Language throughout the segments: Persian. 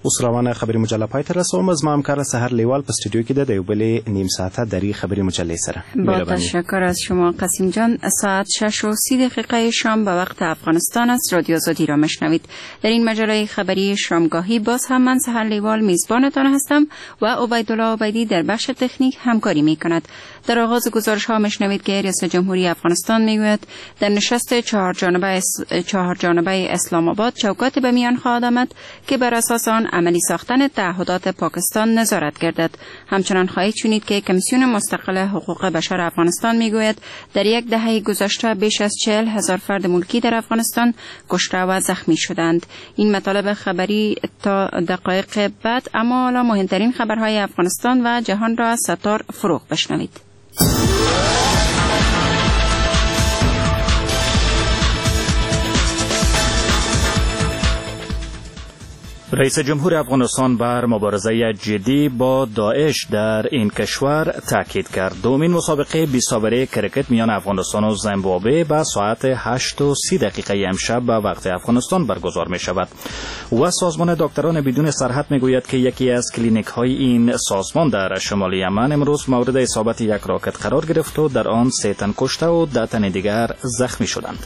اوس روانه خبري مجله پای ته رسوم. زما همکار سحر لیوال په استودیو کې د یو بلې نیم ساعته دري خبري مجلې سره. با تشکر از شما قاسم جان. ساعت 6:30 شام به وقت افغانستان است. رادیو آزادی را میشنوید. در این مجله خبری شامگاهی باز هم من سحر لیوال میزبانتان هستم و عبیدالله عبیدی در بخش تکنیک همکاری میکند. در آغاز گزارش ها میشنوید که ریاست جمهوری افغانستان میگوید در نشست چهار جانبه اسلام آباد چوکاتی به میان خواهد آمد که بر اساس آن عملی ساختن تعهدات پاکستان نظارت گردد. همچنان خواهید شنید که کمیسیون مستقل حقوق بشر افغانستان میگوید در یک دهه گذشته بیش از 40,000 فرد ملکی در افغانستان کشته و زخمی شدند. این مطالب خبری تا دقایق بعد، اما حالا مهمترین خبرهای افغانستان و جهان را از ستار فروغ بشنوید. رئیس جمهور افغانستان بر مبارزه جدی با داعش در این کشور تاکید کرد. دومین مسابقه 20 اوره کرکت میان افغانستان و زیمبابوه به ساعت 8:30 امشب به وقت افغانستان برگزار می شود. و سازمان دکتران بدون سرحد می گوید که یکی از کلینیک های این سازمان در شمال یمن امروز مورد اصابت یک راکت قرار گرفت و در آن 3 تن کشته و 10 تن دیگر زخمی شدند.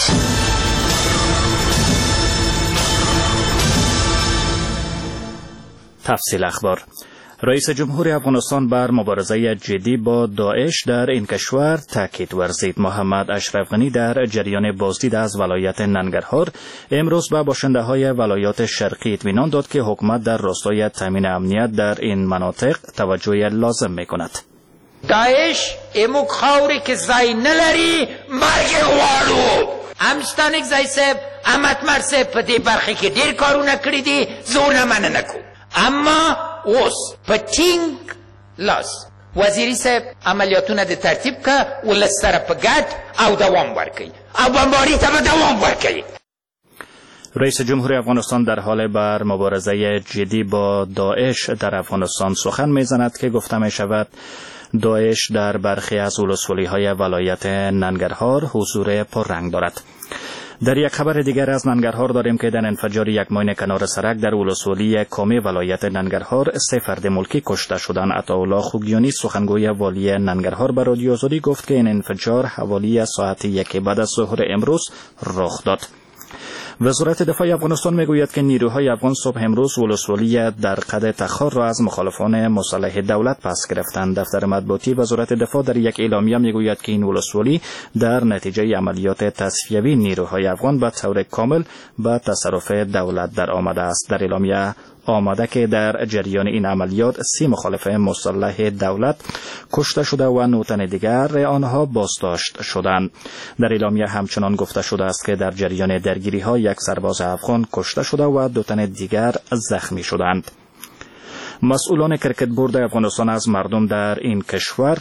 تفصیل اخبار. رئیس جمهور افغانستان بر مبارزه جدی با داعش در این کشور تاکید ورزید. محمد اشرف غنی در جریان بازدید از ولایت ننگرهار امروز به باشنده‌های ولایات شرقی اطمینان داد که حکومت در راستای تامین امنیت در این مناطق توجه لازم می‌کند. داعش امو خاوری که زای نلری مرگ والو امستانک زای سب امت مرسه په دې برخه کې ډیر کارونه کړی دي، زونه من نه کو. اما اوس په ټینګ لاس وزیری صاحب عملیاتونه د ترتیب که ولستره په ګډ او دوام ورکړي او بمباری ته دوام ورکړي. رئیس جمهور افغانستان در حال بر مبارزه جدی با داعش در افغانستان سخن میزند که گفته می شود داعش در برخی از ولسوالی‌های ولایت ننگرهار حضور پررنگ دارد. در یک خبر دیگر از ننگرهار داریم که در انفجار یک ماین کنار سرک در ولسوالی کامی ولایت ننگرهار 3 فرد ملکی کشته شدند. عطاالله خوگیانی سخنگوی والی ننگرهار به رادیو آزادی گفت که این انفجار حوالی ساعت 1 بعد از ظهر امروز رخ داد. وزارت دفاع افغانستان میگوید که نیروهای افغان صبح امروز ولسوالی در قد تخار را از مخالفان مسلح دولت پس گرفتند. دفتر مطبوعاتی وزارت دفاع در یک اعلامیه میگوید که این ولسوالی در نتیجه عملیات تصفیوی نیروهای افغان به طور کامل به تصرف دولت در آمده است. در اعلامیه آمده که در جریان این عملیات 30 مخالف مسلح دولت کشته شده و 9 تن دیگر آنها بازداشت شدند. در اعلامیه همچنان گفته شده است که در جریان درگیری ها 1 سرباز افغان کشته شده و 2 تن دیگر زخمی شدند. مسئولان کرکت بورد افغانستان از مردم در این کشور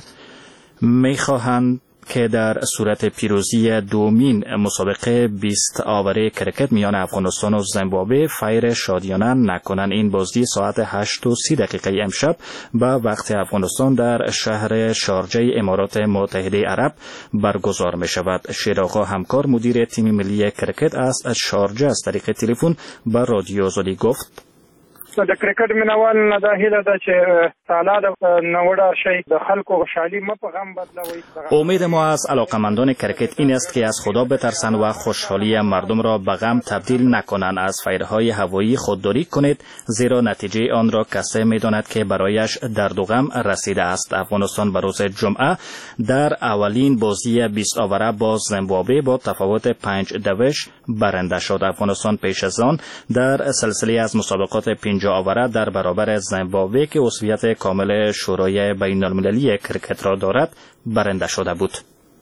می‌خواهند که در صورت پیروزی دومین مسابقه 20 اوره کرکت میان افغانستان و زیمبابوه فیر شادیانه نکنند. این بازی ساعت 8:30 امشب به وقت افغانستان در شهر شارجه امارات متحده عرب برگزار می شود. شیرآقا همکار مدیر تیم ملی کرکت از شارجه از طریق تلفن به رادیو آزادی گفت د کرکټ مینوال نه دا هیله ده چې تعالی د نوړه شي د خلکو خوشحالي په غم بدلوي. امید ما از علاقمندان کرکت این است که از خدا بترسند و خوشحالی مردم را به غم تبدیل نکنند. از فیرهای هوایی خودداری کنید، زیرا نتیجه آن را کسی میداند که برایش درد و غم رسیده است. افغانستان به روز جمعه در اولین بازی 20 اوره با زیمبابوه با تفاوت 5-2 برنده شد. افغانستان پیش از آن در سلسله از مسابقات 5 اوره در برابر زیمبابوه که عضویت کامل شورای بین المللی کرکت را دارد برنده شده بود.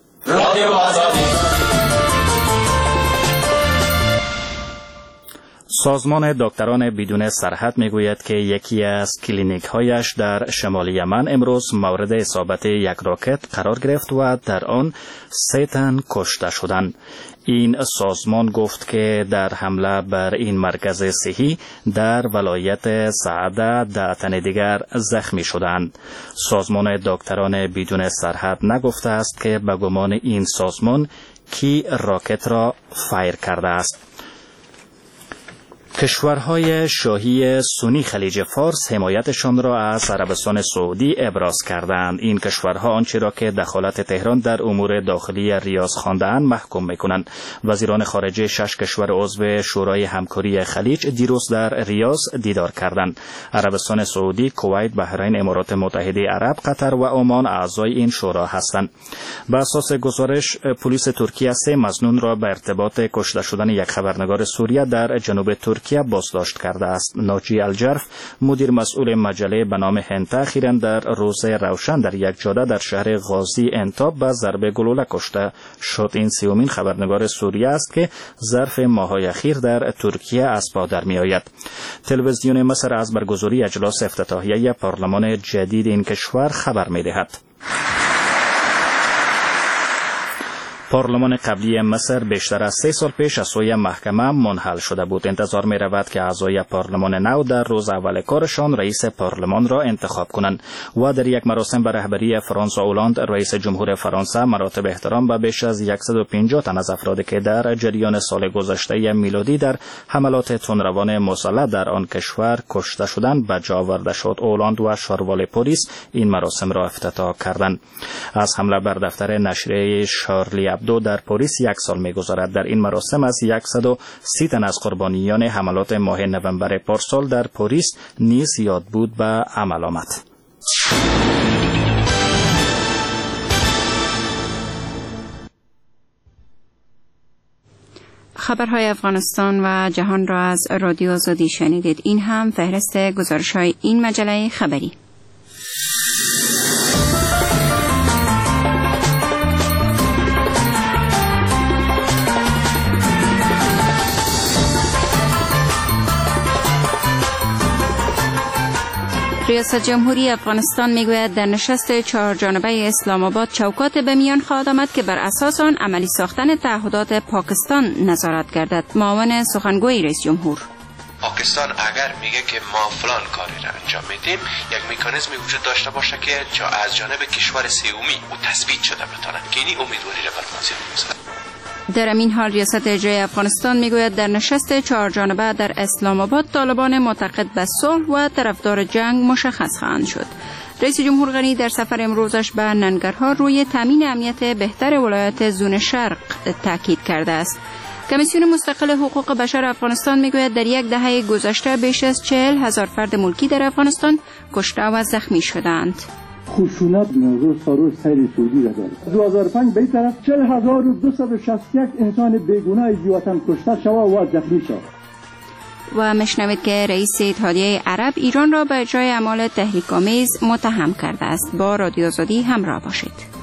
سازمان دکتران بدون سرحد میگوید که یکی از کلینیک هایش در شمال یمن امروز مورد اصابت یک راکت قرار گرفت و در آن 3 تن کشته شدند. این سازمان گفت که در حمله بر این مرکز صحی در ولایت سعده 10 تن دیگر زخمی شدند. سازمان دکتران بدون سرحد نگفته است که به گمان این سازمان کی راکت را فایر کرده است. کشورهای شاهی سنی خلیج فارس حمایتشان را از عربستان سعودی ابراز کردند. این کشورها آنچه را که دخالت تهران در امور داخلی ریاض خوانده‌اند محکوم می‌کنند. وزیران خارجه 6 کشور عضو شورای همکاری خلیج دیروز در ریاض دیدار کردند. عربستان سعودی، کویت، بحرین، امارات متحده عرب، قطر و عمان اعضای این شورا هستند. بر اساس گزارش پلیس ترکیه 3 مظنون را به ارتباط کشته شدن یک خبرنگار سوریه در جنوب ترکیه بازداشت کرده است. ناجی الجرف، مدیر مسئول مجله به نام هنته، اخیراً در روز روشن در یک جاده در شهر غازی انتاب به ضربه گلوله کشته شد. این 30مین خبرنگار سوریه است که ظرف ماه‌های اخیر در ترکیه از پا در می‌آید. تلویزیون مصر از برگزاری اجلاس افتتاحیه پارلمان جدید این کشور خبر می‌دهد. پارلمان قبلی مصر بیشتر از 3 سال پیش از سوی محکمه منحل شده بود. انتظار می رود که اعضای پارلمان نو در روز اول کارشان رئیس پارلمان را انتخاب کنند و در یک مراسم به رهبری فرانسوا اولاند رئیس جمهور فرانسه مراتب احترام به بیش از 150 تن از افرادی که در جریان سال گذشته میلادی در حملات تندروان مسلح در آن کشور کشته شدند به جا آورده شد. اولاند و شاروال پلیس این مراسم را افتتاح کردند. از حمله بر دفتر نشریه شارلی ابدو در پاریس 1 سال می‌گذرد. در این مراسم از 130 تن از قربانیان حملات ماه نوامبر پارسال در پاریس نیز یاد بود به عمل آمد. خبرهای افغانستان و جهان را از رادیو آزادی شنیدید. این هم فهرست گزارش‌های این مجله خبری. ریاست جمهوری افغانستان میگوید در نشست 4 جانبه اسلام آباد چوکات به میان خواهد آمد که بر اساس آن عملی ساختن تعهدات پاکستان نظارت گردد. معاون سخنگوی رئیس جمهور: پاکستان اگر میگه که ما فلان کاری را انجام میدیم، یک مکانیزمی وجود داشته باشه که از جانب کشور سومی او تثبیت شده بتونه که این امیدواری را بر ما زیاد می‌سازد. در این حال ریاست اجرایی افغانستان میگوید در نشست 4 جانبه در اسلام آباد طالبان معتقد به صلح و طرفدار جنگ مشخص خواهند شد. رئیس جمهور غنی در سفر امروزش به ننگرهار روی تامین امنیت بهتر ولایت زون شرق تاکید کرده است. کمیسیون مستقل حقوق بشر افغانستان میگوید در 10 دهه گذشته بیش از 40,000 فرد ملکی در افغانستان کشته و زخمی شدند. خشونت روز تا روز سیر سعودی را دارد. 2005 به این طرف 40,261 انسان بیگناه جیوطن کشته شد و زخمی شد. و مشنوید که رئیس اتحادیه عرب ایران را به اجرای اعمال تحریک‌آمیز متهم کرده است. با رادیو آزادی همراه باشید.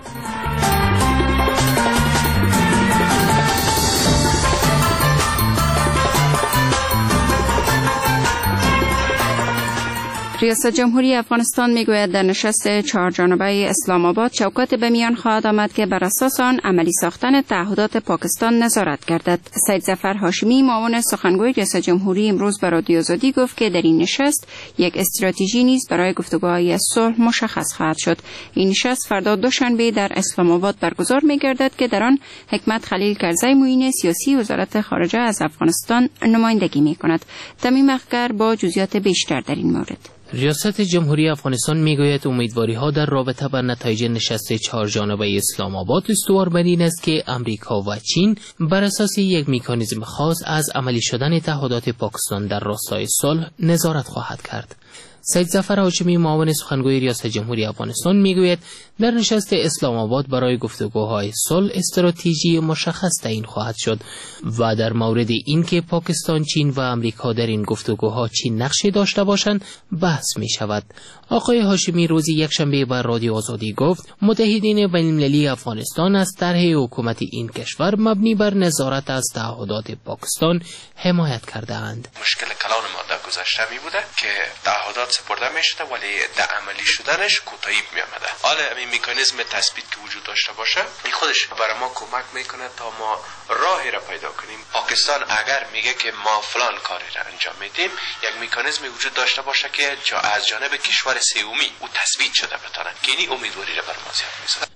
ریاست جمهوری افغانستان میگوید در نشست 4 جانبه اسلام آباد چوکات به میان خواهد آمد که بر اساس آن عملی ساختن تعهدات پاکستان نظارت گردد. سید ظفر هاشمی، معاون سخنگوی ریاست جمهوری، امروز به رادیو آزادی گفت که در این نشست یک استراتژی نیز برای گفتگوهای صلح مشخص خواهد شد. این نشست فردا دوشنبه در اسلام آباد برگزار می‌گردد که در آن حکمت خلیل کرزی، معین سیاسی وزارت خارجه از افغانستان نمایندگی می‌کند. تمیم اخگر با جزئیات بیشتر در این مورد. ریاست جمهوری افغانستان میگوید امیدواری‌ها در رابطه با نتایج نشست 4 جانبه اسلام آباد استوار بر این است که امریکا و چین بر اساس یک مکانیزم خاص از عملی شدن تعهدات پاکستان در راستای صلح نظارت خواهد کرد. سید ظفر هاشمی، معاون سخنگوی ریاست جمهوری افغانستان میگوید در نشست اسلام آباد برای گفتگوهای صلح استراتژی مشخص تعیین خواهد شد و در مورد اینکه پاکستان، چین و امریکا در این گفتگوها چه نقشی داشته باشند بحث می شود. آقای هاشمی روز یکشنبه بر رادیو آزادی گفت متحدین بین‌المللی افغانستان از طرح حکومت این کشور مبنی بر نظارت از تعهدات پاکستان حمایت کرده اند. مشکل کلان ما در گذشته می بوده که تعهدات سپرده می شده ولی در عملی شدنش کوتاهی می آمده. حالا این مکانیزم تثبیت که وجود داشته باشه این خودش برای ما کمک میکنه تا ما راهی را پیدا کنیم. پاکستان اگر میگه که ما فلان کاری را انجام میدیم، یک مکانیزمی وجود داشته باشه که از جانب کشور سومی او تثبیت شده بتونه که این امیدواری را بر ما زیاد میسازه.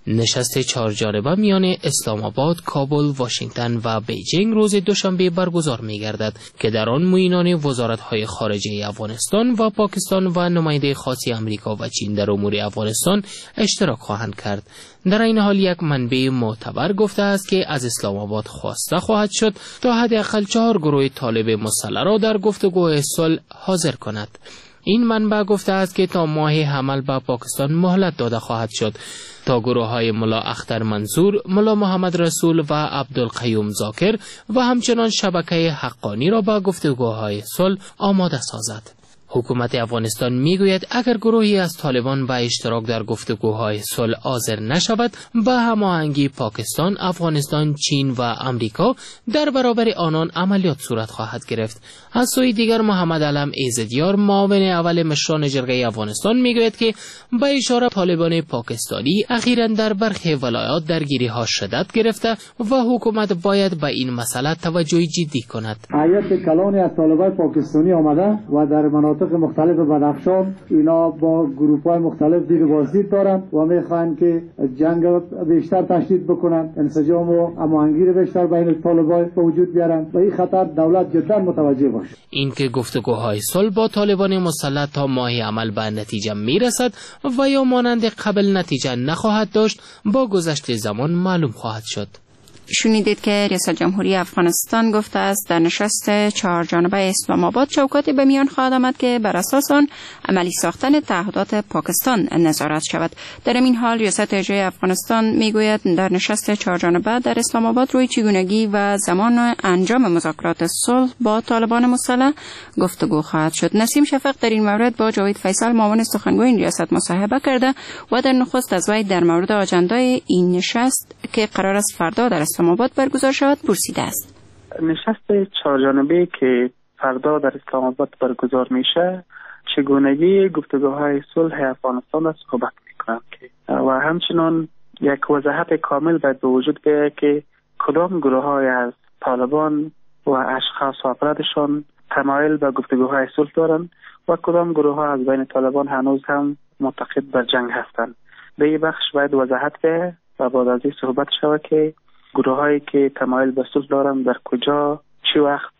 نشست 4 جانبه میان اسلام آباد، کابل، واشنگتن و بیجینگ روز دوشنبه برگزار می‌گردد که در آن معینان وزارت‌های خارجه افغانستان و پاکستان و نماینده خاص آمریکا و چین در امور افغانستان اشتراک خواهند کرد. در این حال یک منبع معتبر گفته است که از اسلام آباد خواسته خواهد شد تا حداقل 4 گروه طالب مسلح را در گفتگوهای صلح حاضر کند. این منبع گفته است که تا ماه حمل به پاکستان مهلت داده خواهد شد تا گروه‌های ملا اختر منصور، ملا محمد رسول و عبدالقیوم ذاکر و همچنان شبکه حقانی را به گفتگوهای صلح آماده سازد. حکومت افغانستان میگوید اگر گروهی از طالبان به اشتراک در گفتگوهای صلح حاضر نشود، به هماهنگی پاکستان، افغانستان، چین و آمریکا در برابر آنان عملیات صورت خواهد گرفت. از سوی دیگر محمد علم ایزدیار، معاون اول مشران جرگه افغانستان میگوید که به اشاره طالبان پاکستانی اخیراً در برخی ولایات درگیری‌ها شدت گرفته و حکومت باید به این مسئله توجه جدی کند. هیئت کلانی از طالبان پاکستانی آمده و در مناطق مختلف بدخشان اینا با گروه‌های مختلف دید و بازدید دارند و می‌خواهند که جنگ بیشتر تشدید بکنند، انسجام و هماهنگی بیشتر بین طالبان به وجود بیارند و این خطر دولت جدا متوجه باشه. این که گفتگوهای صلح با طالبان مسلح تا ماه عمل به نتیجه میرسد و یا مانند قبل نتیجه نخواهد داشت، با گذشت زمان معلوم خواهد شد. شنیدید که ریاست جمهوری افغانستان گفته است در نشست 4 جانبه اسلام آباد چوکاتی به میان خواهد آمد که بر اساس آن عملی ساختن تعهدات پاکستان نظارت شود. در این حال ریاست اجرایی افغانستان میگوید در نشست 4 جانبه در اسلام آباد روی چگونگی و زمان انجام مذاکرات صلح با طالبان مسلح گفتگو خواهد شد. نسیم شفق در این مورد با جاوید فیصل معاون سخنگوی این ریاست مصاحبه کرده و در نخست از وی در مورد آجندای این نشست که قرار است فردا در اسلام آباد برگزار شود پرسیده است. نشست 4 جانبه که فردا در اسلام آباد برگزار میشه چگونگی گفتگوهای صلح افغانستان را صحبت میکنند و همچنان یک وضاحت کامل باید به وجود بیاید که کدام گروه‌های از طالبان و اشخاص و افرادشان تمایل به گفتگوهای صلح دارند و کدام گروه‌ها از بین طالبان هنوز هم معتقد بر جنگ هستند. به این بخش باید وضاحت بیاید و بعد از این صحبت شود که گروه‌هایی که تمایل به صلح دارند در کجا، چه وقت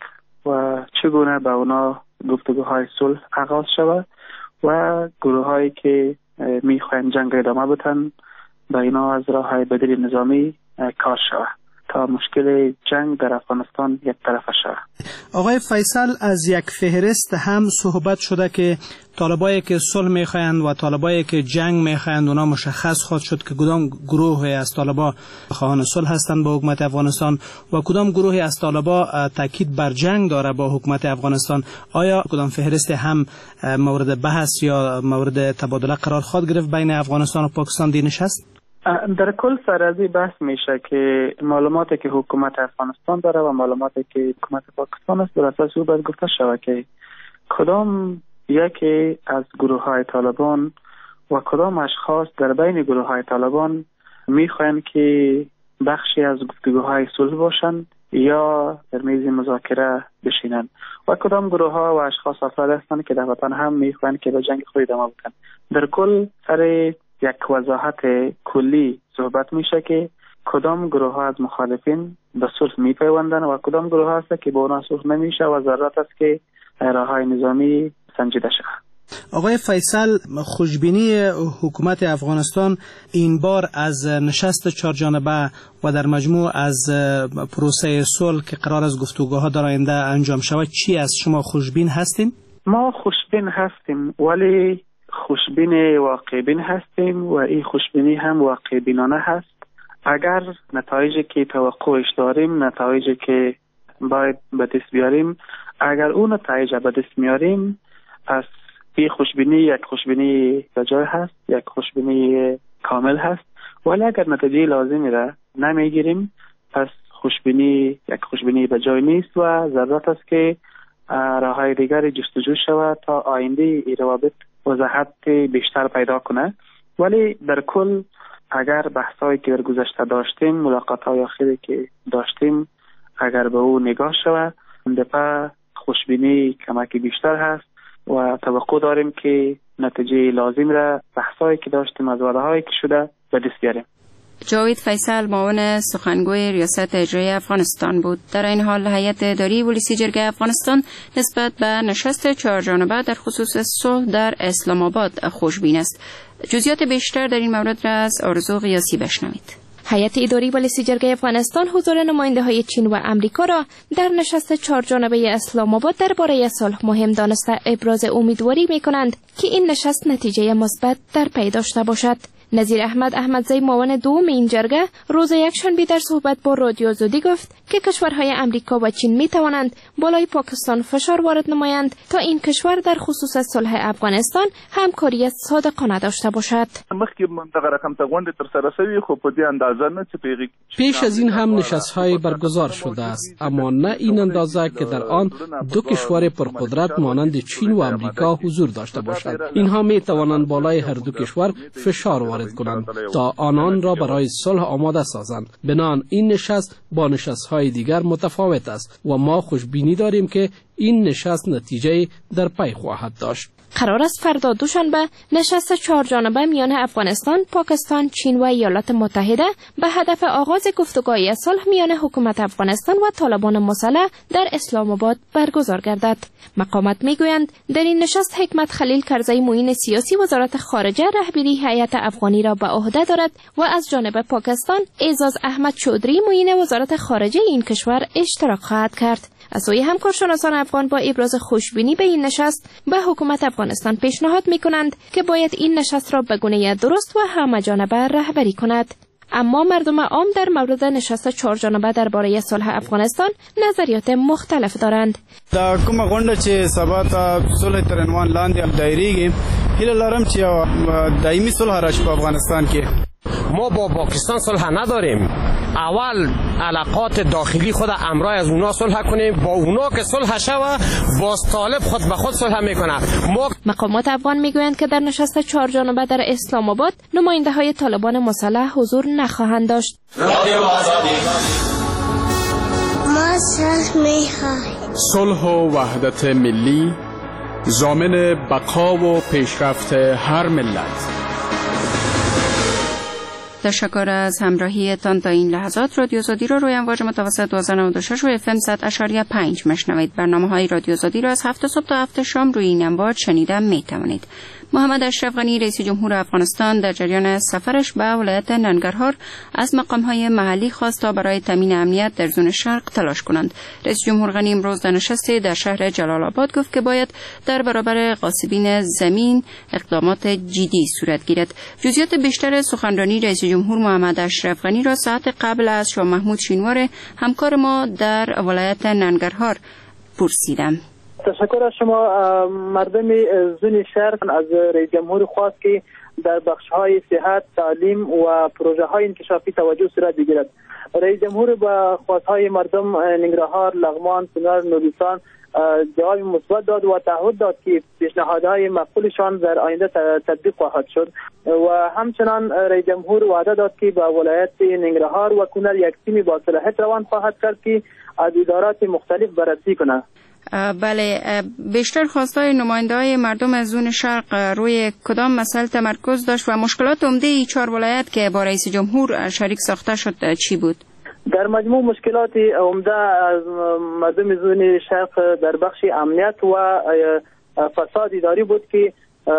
و چگونه به اونا گفتگوهای صلح آغاز شود و گروه‌هایی که میخواهند جنگ ادامه بدن به اینا از راه‌های بدیل نظامی کار شود تا مشکل جنگ در افغانستان یک طرفه شود. آقای فیصل، از یک فهرست هم صحبت شده که طالبایی که صلح میخواهند و طالبایی که جنگ میخواهند اونا مشخص خواهد شد که کدام گروهی از طالبا خواهان صلح هستند با حکومت افغانستان و کدام گروهی از طالبا تاکید بر جنگ داره با حکومت افغانستان. آیا کدام فهرست هم مورد بحث یا مورد تبادله قرار خواهد گرفت بین افغانستان و پاکستان دی نشست؟ در کل سر از این بحث میشه که معلوماتی که حکومت افغانستان داره و معلوماتی که حکومت پاکستان است بر اساس او باید گفته شود که کدام یکی از گروه‌های طالبان و کدام اشخاص در بین گروه‌های طالبان میخواهند که بخشی از گفتگوهای صلح باشند یا در میز مذاکره بشینند و کدام گروه‌ها و اشخاص افراد هستند که در وطن هم میخواهند که به جنگ خود ادامه بدن. در کل سر یک وضاحت کلی صحبت میشه که کدام گروه ها از مخالفین به صلح میپیوندن و کدام گروه ها هست که به اونا صلح نمیشه و ضرورت است که راه های نظامی سنجیده شود. آقای فیصل، خوشبینی حکومت افغانستان این بار از نشست 4 جانبه و در مجموع از پروسه صلح که قرار است گفتگوها در آینده انجام شود چی است؟ شما خوشبین هستین؟ ما خوشبین هستیم ولی خوشبین واقع بین هستیم و این خوشبینی هم واقع بینانه هست. اگر نتایجی که توقعش داریم، نتایجی که باید به دست بیاریم، اگر اون نتایج به دست میاریم، پس این خوشبینی یک خوشبینی به جای هست، یک خوشبینی کامل هست. ولی اگر نتیجه لازمی را نمیگیریم، پس خوشبینی یک خوشبینی به جای نیست و ضرورت است که راههای دیگر جستجو شود تا آینده این روابط وضاحت بیشتر پیدا کنه. ولی در کل اگر بحثایی که در گذشته داشتیم، ملاقات‌های آخری که داشتیم، اگر به او نگاه شود، اندپا خوشبینی کمکی بیشتر هست و توقع داریم که نتیجه لازم را بحثایی که داشتیم از وعده‌هایی که شده به دست بیاریم. جاوید فیصل معاون سخنگوی ریاست اجرایی افغانستان بود. در این حال هیئت اداری پلیس جرگه افغانستان نسبت به نشست 4 جانبه در خصوص صلح در اسلام آباد خوشبین است. جزئیات بیشتر در این مورد را از آرزو قیاسی بشنوید. هیئت اداری پلیس جرگه افغانستان حضور نماینده‌های چین و امریکا را در نشست 4 جانبه اسلام آباد درباره صلح مهم دانسته ابراز امیدواری می‌کنند که این نشست نتیجه مثبت در پی داشته باشد. نظیر احمد احمدزی معاون دوم این جرگه روز یکشنبه در صحبت با رادیو آزادی گفت که کشورهای امریکا و چین می توانند بالای پاکستان فشار وارد نمایند تا این کشور در خصوص صلح افغانستان همکاری صادقانه داشته باشد. پیش از این هم نشست‌های برگزار شده است، اما نه این اندازه که در آن دو کشور پرقدرت مانند چین و امریکا حضور داشته باشند. اینها می توانند بالای هر دو کشور فشار وارد کنند تا آنان را برای صلح آماده سازند. بنابراین این نشست با نشست‌های دیگر متفاوت است و ما خوشبینی داریم که این نشست نتیجه در پی خواهد داشت. قرار است فردا دوشنبه نشست 4 جانبه میان افغانستان، پاکستان، چین و ایالات متحده به هدف آغاز گفتگوهای صلح میان حکومت افغانستان و طالبان مسلح در اسلام آباد برگزار گردد. مقامات میگویند در این نشست حکمت خلیل کرزی معین سیاسی وزارت خارجه رهبری هیئت افغانی را به عهده دارد و از جانب پاکستان اعزاز احمد چودری معین وزارت خارجه این کشور اشتراک خواهد کرد. از سوی همکارشناسان افغان با ابراز خوشبینی به این نشست به حکومت افغانستان پیشنهاد می‌کنند که باید این نشست را به گونه درست و همه‌جانبه رهبری کند. اما مردم عام در مورد نشست 4 جانبه درباره صلح افغانستان نظریات مختلف دارند. دا کومه غونډه چې سبا ته صلح تر عنوان لاندې دایریږي، هیله لرم چې دایمي صلح راشي په افغانستان کې. ما با پاکستان صلح نداریم. اول علاقات داخلی خود امرای از اونا صلح کنیم، با اونا که صلح شوه باز طالب خود به خود صلح میکنه. مقامات افغان میگویند که در نشست 4 جانبه در اسلام آباد نماینده های طالبان مسلح حضور نخواهند داشت. ما صلح میخواهیم. صلح و وحدت ملی ضامن بقا و پیشرفت هر ملت. تشکر از همراهیتان تا این لحظات. رادیو آزادی را روی امواج متوسط 1296 و FM 100.5 مشنوید. برنامه‌های رادیو آزادی را از 7 صبح تا 7 شام روی این امواج شنیده می‌توانید. محمد اشرف غنی رئیس جمهور افغانستان در جریان سفرش به ولایت ننگرهار از مقام‌های محلی خواست تا برای تامین امنیت در زون شرق تلاش کنند. رئیس جمهور غنی امروز در نشستی در شهر جلال آباد گفت که باید در برابر غاصبین زمین اقدامات جدی صورت گیرد. جزئیات بیشتر سخنرانی رئیس جمهور محمد اشرف غنی را ساعت قبل از شاه محمود شینوار همکار ما در ولایت ننگرهار پرسیدم. تشکر از شما. مردم زون شرق از رئیس جمهور خواست که در بخش‌های صحت، تعلیم و پروژه‌های انکشافی توجه صورت بگیرد. رئیس جمهور با خواست‌های مردم ننگرهار، لغمان، کنر، نوریستان جواب مثبت داد و تعهد داد که پیشنهادهای مقبولشان در آینده تطبیق خواهد شد و همچنان رئیس جمهور وعده داد که با ولایت ننگرهار و کنر یک تیم با صلاحیت روان خواهد کرد که از ادارات مختلف بررسی کنه. بله، بیشتر خواستای نماینده‌های مردم از زون شرق روی کدام مسئله تمرکز داشت و مشکلات عمده ای 4 ولایت که با رئیس جمهور شریک ساخته شد چی بود؟ در مجموع مشکلات عمده از مردم زون شرق در بخش امنیت و فساد اداری بود که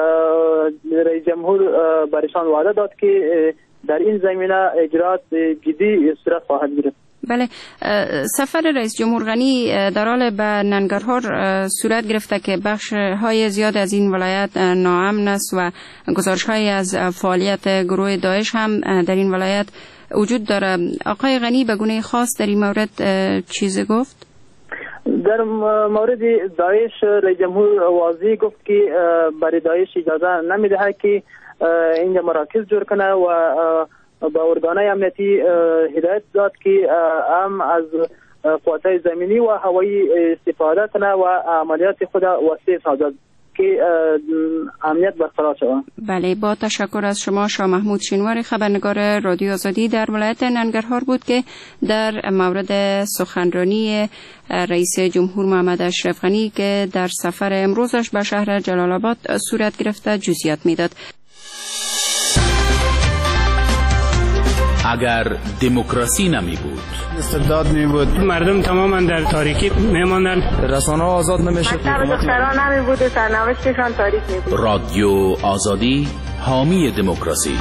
رئیس جمهور برشان وعده داد که در این زمینه اجرات جدی صورت خواهد گرفت. بله، سفر رئیس جمهور غنی در حال به ننگرهار صورت گرفته که بخش های زیاد از این ولایت ناامن است و گزارش های از فعالیت گروه داعش هم در این ولایت وجود داره. آقای غنی به گونه خاص در این مورد چیزی گفت؟ در مورد داعش رئیس جمهور واضح گفت که برای داعش اجازه نمیده که اینجا مراکز جور کنه و با ارگانهای امنیتی هدایت داد که هم از قوتهای زمینی و هوایی استفاده کنه و عملیات خود وسیع سازد که امنیت برقرار شود. بله، با تشکر از شما. شاه محمود شینوار خبرنگار رادیو آزادی در ولایت ننگرهار بود که در مورد سخنرانی رئیس جمهور محمد اشرف غنی که در سفر امروزش به شهر جلال آباد صورت گرفته جزئیات میداد. اگر دموکراسی نمی بود، استبداد می بود، مردم تماما در تاریکی می ماندن، رسانه آزاد نمیشد، دختران نمی بود، سرنوشتشان تاریک می بود. رادیو آزادی حامی دموکراسی.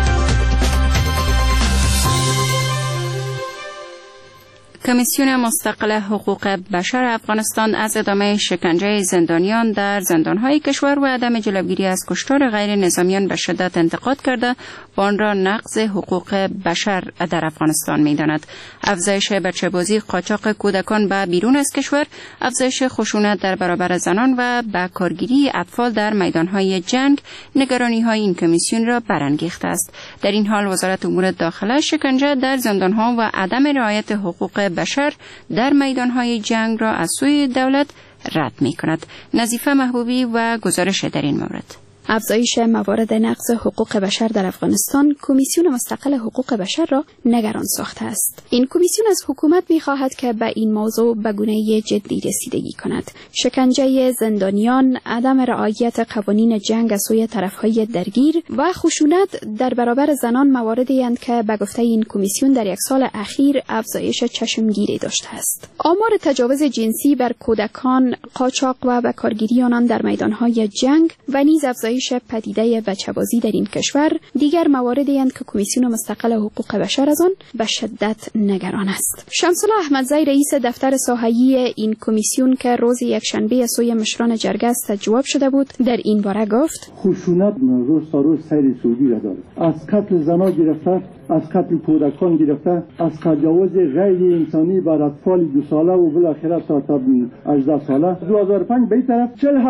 کمیسیون مستقل حقوق بشر افغانستان از ادامه شکنجه زندانیان در زندانهای کشور و عدم جلوگیری از کشتار غیر نظامیان به شدت انتقاد کرده و آن را نقض حقوق بشر در افغانستان می‌داند. افزایش بچه‌بازی، قاچاق کودکان به بیرون از کشور، افزایش خشونت در برابر زنان و بکارگیری اطفال در میدانهای جنگ نگرانی‌های این کمیسیون را برانگیخته است. در این حال وزارت امور داخله شکنجه در زندانها و عدم رعایت حقوق بشر در میدانهای جنگ را از سوی دولت رد می کند. نظیفه محبوبی و گزارش در این مورد. افزایش موارد نقض حقوق بشر در افغانستان کمیسیون مستقل حقوق بشر را نگران ساخته است. این کمیسیون از حکومت می‌خواهد که به این موضوع به گونه جدی رسیدگی کند. شکنجه زندانیان، عدم رعایت قوانین جنگ از سوی طرف‌های درگیر و خشونت در برابر زنان مواردی اند که به گفته این کمیسیون در یک سال اخیر افزایش چشمگیری داشته است. آمار تجاوز جنسی بر کودکان، قاچاق و بکارگیری آنان در میدان‌های جنگ و نیز افزایش پدیده بچه‌بازی در این کشور دیگر مواردی اند که کمیسیون مستقل حقوق بشر از آن به شدت نگران است. شمس‌الله احمدزی رئیس دفتر ساحه‌ای این کمیسیون که روز یکشنبه سوی مشران جرگه استجواب شده بود در این باره گفت: خشونت روز تا روز سیر سعودی را دارد. از قتل زنان گرفته، از قتل کودکان گرفته، از تجاوز غیر انسانی بر اطفال 2 ساله و بالاخره تا 18 ساله. 2005 به این طرف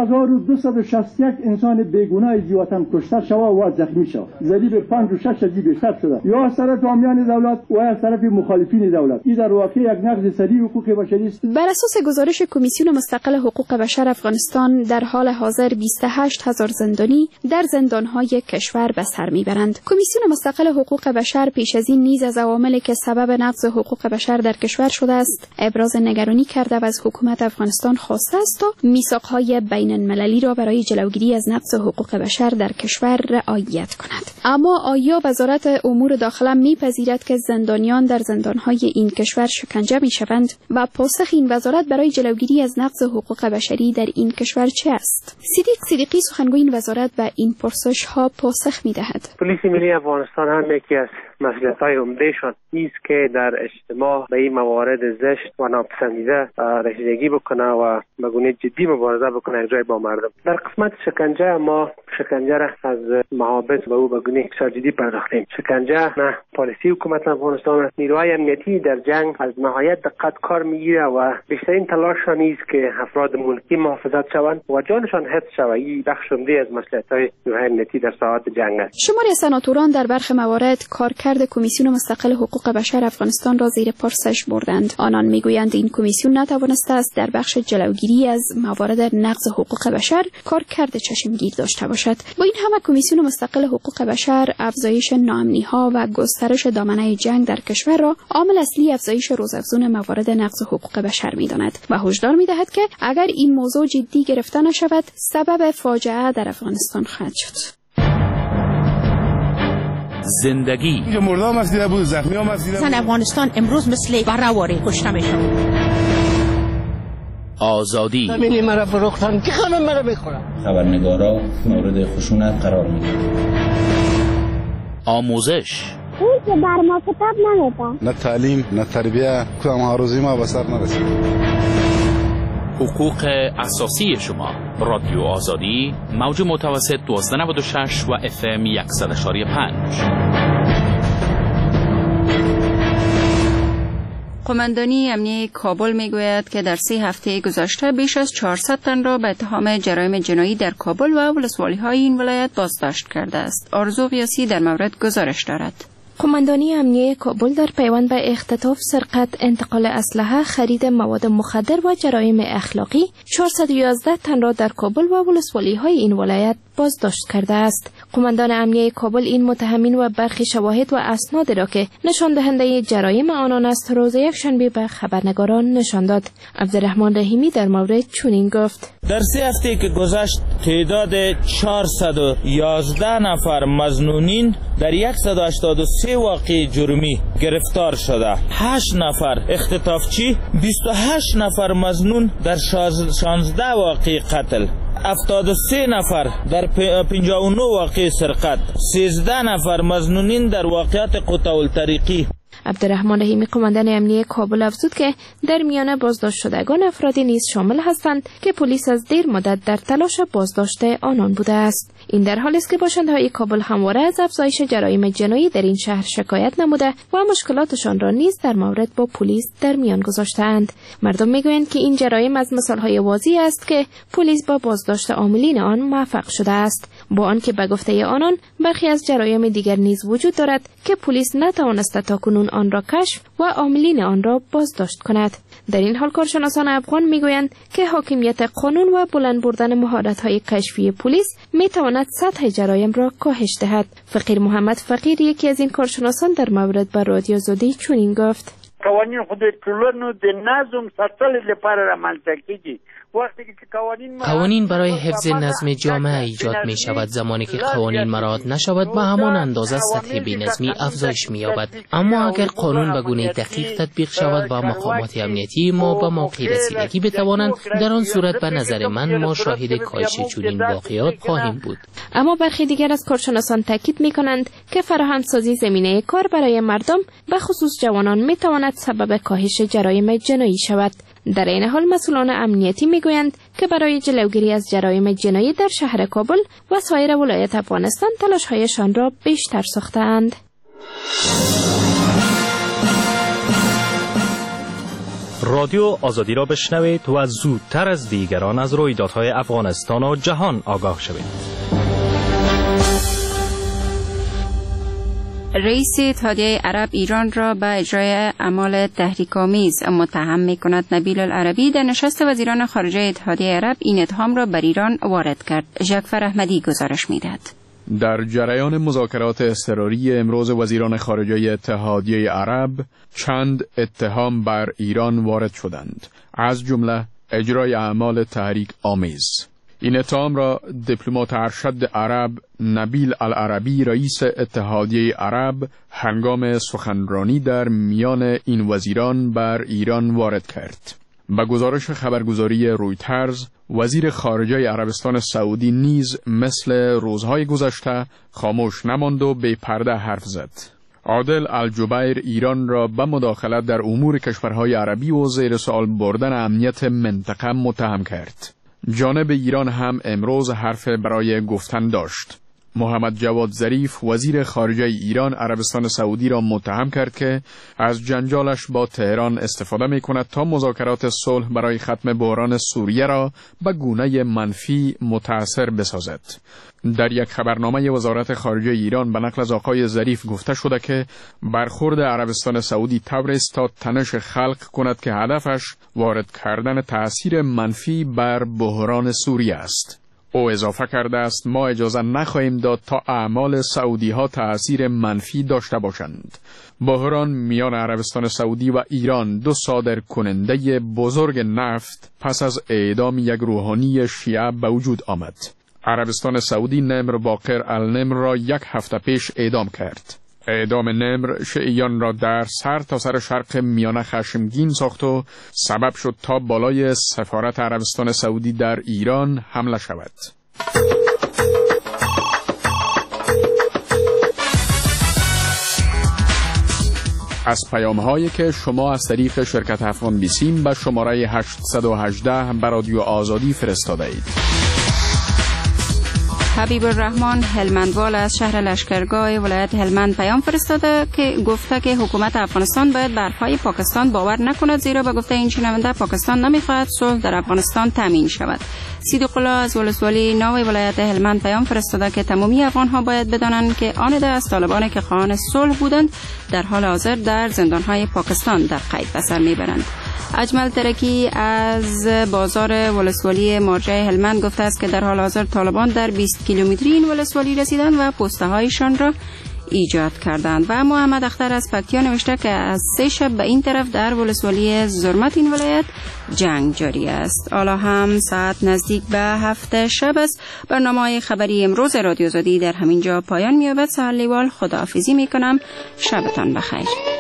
40261 انسان بیگناه جیوتن کشته شده و زخمی شده. ضریب 5 و 6 بیشتر شده. یا از طرف حامیان دولت و از طرف مخالفین دولت. این در واقع یک نقض سریع حقوق بشری است. بر اساس گزارش کمیسیون مستقل حقوق بشر افغانستان در حال حاضر 28000 زندانی در زندان‌های کشور به سر میبرند. کمیسیون مستقل حقوق بشر پیش از این نیز از عواملی که سبب نقض حقوق بشر در کشور شده است ابراز نگرانی کرده و از حکومت افغانستان خواسته است تا میثاق‌های بین‌المللی را برای جلوگیری از نقض حقوق بشر در کشور رعایت کند. اما آیا وزارت امور داخله میپذیرد که زندانیان در زندان‌های این کشور شکنجه میشوند و پاسخ این وزارت برای جلوگیری از نقض حقوق بشری در این کشور چه است؟ صدیق صدیقی سخنگوی این وزارت به این پرسش‌ها پاسخ میدهد. پلیس ملی افغانستان هم یکی از مسئولیت‌های عمده‌شان است که در اجتماع به این موارد زشت و ناپسندیده رسیدگی بکنه و به گونه جدی مبارزه بکنه جای با مردم. در قسمت شکنجه ما شکنجه را از محابط به او به گونه بسیار جدی پرداختیم. شکنجه نه پالیسی حکومت افغانستان است. نیروهای امنیتی در جنگ از نهایت دقت کار میگیره و بیشترین تلاششان است که افراد ملکی محافظت شوند و جانشان حفظ شود. این بخش عمده از مسئولیت‌های نیروهای امنیتی در ساحات جنگ است. شماری از سناتوران در برخی موارد کارکرد کمیسیون مستقل حقوق بشر افغانستان را زیر پرسش بردند. آنان میگویند این کمیسیون نتوانسته است در بخش جلوگیری از موارد نقض حقوق بشر کارکرد چشمگیر داشته باشد. با این همه کمیسیون مستقل حقوق بشر افزایش ناامنی‌ها و گسترش دامنه جنگ در کشور را عامل اصلی افزایش روزافزون موارد نقض حقوق بشر می‌داند و هشدار می‌دهد که اگر این موضوع جدی گرفته نشود سبب فاجعه در افغانستان خواهد شد. زندگی مردم از دیده بود، زخمی هم از دیده بود. افغانستان امروز مثل برهواری کشته میشن. آزادی همینی مرا فروختن که همه مرا میخورن. خبرنگارا مورد خشونت قرار میگیرن. آموزش اون که بر ما کتاب نمیده. نه تعلیم نه تربیه کدام هاروزی ما به سر نرسید. حقوق اساسی شما. رادیو آزادی موج متوسط 1296 و FM 100.5. قماندانی امنیه کابل میگوید که در 3 هفته گذشته بیش از 400 تن را به اتهام جرایم جنایی در کابل و ولسوالی‌های این ولایت بازداشت کرده است. آرزو قیاسی در مورد گزارش دارد. قماندانی امنیه کابل در پیوند به اختطاف، سرقت، انتقال اسلحه، خرید مواد مخدر و جرایم اخلاقی 411 تن را در کابل و ولسوالی‌های این ولایت بازداشت کرده است. قماندان امنیه کابل این متهمین و برخی شواهد و اسناد را که نشان دهنده جرایم آنان است روز یکشنبه به خبرنگاران نشان داد. عبدالرحمن رحیمی در مورد چنین گفت: در 3 هفته که گذشت تعداد 411 نفر مظنونین در 183 واقعه جرمی گرفتار شده، 8 نفر اختطافچی، 28 نفر مظنون در 16 واقعه قتل، 73 نفر در 59 واقعه سرقت، 13 نفر مظنونین در واقعات قطع الطریقی. عبدالرحمن رحیمی قماندان امنیه کابل افزود که در میان بازداشت شدگان افرادی نیز شامل هستند که پلیس از دیر مدت در تلاش بازداشت آنان بوده است. این در حالی است که باشنده‌های کابل همواره از افزایش جرایم جنایی در این شهر شکایت نموده و مشکلاتشان را نیز در مورد با پلیس در میان گذاشته‌اند. مردم میگویند که این جرایم از مثال‌های واضحی است که پلیس با بازداشت عاملین آن موفق شده است، با آنکه به گفته آنان برخی از جرایم دیگر نیز وجود دارد که پلیس نتوانسته تاکنون آن را کشف و عاملین آن را بازداشت کند. در این حال کارشناسان افغان میگویند که حاکمیت قانون و بلند بردن مهارت‌های کشفی پلیس میتواند سطح جرایم را کاهش دهد. فقیر محمد فقیر یکی از این کارشناسان در مورد با رادیو آزادی چنین گفت: قوانین خود ټولنو د نظم ساتلو لپاره رامنځته کیږي. قوانین برای حفظ نظم جامعه ایجاد می شود. زمانی که قوانین مراعات نشود به همان اندازه سطح بی‌نظمی افزایش می یابد. اما اگر قانون به گونه دقیق تطبیق شود و مقامات امنیتی ما به موقع رسیدگی بتوانند، در آن صورت به نظر من ما شاهد کاهش چنین واقعات خواهیم بود. اما برخی دیگر از کارشناسان تاکید می کنند که فراهمسازی زمینه کار برای مردم به خصوص جوانان می تواند سبب کاهش جرایم جنایی شود. در این حال مسئولان امنیتی میگویند که برای جلوگیری از جرایم جنایی در شهر کابل و سایر ولایت افغانستان تلاش‌هایشان را بیشتر ساختند. رادیو آزادی را بشنوید و زودتر از دیگران از رویدادهای افغانستان و جهان آگاه شوید. رئیس اتحادیه عرب ایران را به اجرای اعمال تحریک‌آمیز متهم می‌کند. نبیل العربی در نشست وزیران خارجه اتحادیه عرب این اتهام را بر ایران وارد کرد. جعفر احمدی گزارش می‌دهد. در جریان مذاکرات اضطراری امروز وزیران خارجه اتحادیه عرب چند اتهام بر ایران وارد شدند، از جمله اجرای اعمال تحریک آمیز. این اتهام را دیپلمات ارشد عرب نبیل العربی رئیس اتحادیه عرب هنگام سخنرانی در میان این وزیران بر ایران وارد کرد. به گزارش خبرگزاری رویترز، وزیر خارجه عربستان سعودی نیز مثل روزهای گذشته خاموش نماند و بی پرده حرف زد. عادل الجبیر ایران را به مداخلت در امور کشورهای عربی و زیر سوال بردن امنیت منطقه متهم کرد. جانب ایران هم امروز حرف برای گفتن داشت. محمد جواد ظریف وزیر خارجه ایران عربستان سعودی را متهم کرد که از جنجالش با تهران استفاده می کند تا مذاکرات صلح برای ختم بحران سوریه را به گونه منفی متأثر بسازد. در یک خبرنامه وزارت خارجه ایران به نقل از آقای ظریف گفته شده که برخورد عربستان سعودی طوری است تا تنش خلق کند که هدفش وارد کردن تأثیر منفی بر بحران سوریه است. او اضافه کرده است ما اجازه نخواهیم داد تا اعمال سعودی ها تأثیر منفی داشته باشند. بحران میان عربستان سعودی و ایران، دو صادر کننده بزرگ نفت، پس از اعدام یک روحانی شیعه به وجود آمد. عربستان سعودی نمر باقر النمر را 1 هفته پیش اعدام کرد. اعدام نمر شیعیان را در سر تا سر شرق میانه خشمگین ساخت و سبب شد تا بالای سفارت عربستان سعودی در ایران حمله شود. از پیام‌هایی که شما از طریق شرکت افغان بیسیم به شماره 818 به رادیو آزادی فرستاده اید. حبیب الرحمن هلمندوال از شهر لشکرگاه ولایت هلمند پیام فرستاده که گفته که حکومت افغانستان باید بر پای پاکستان باور نکند، زیرا به گفته این شنونده پاکستان نمیخواهد صلح در افغانستان تامین شود. صدیق الله از ولسوالی نو ولایت هلمند پیام فرستاده که تمامی افغان‌ها باید بدانند که آن عده از طالبان که خواهان صلح بودند در حال حاضر در زندان‌های پاکستان در قید به سر میبرند. اجمل ترکی از بازار ولسوالی مارجه هلمند گفته است که در حال حاضر طالبان در 20 کیلومتری این ولسوالی رسیدند و پسته هایشان را ایجاد کردند. و محمد اختر از پکتیا نوشته که از 3 شب به این طرف در ولسوالی زرمت این ولایت جنگ جاری است. حالا هم ساعت نزدیک به 7 شب است. برنامه خبری امروز رادیو آزادی در همین جا پایان می‌یابد. سهر لیوال خداحافظی می‌کنم. شبتان بخیر.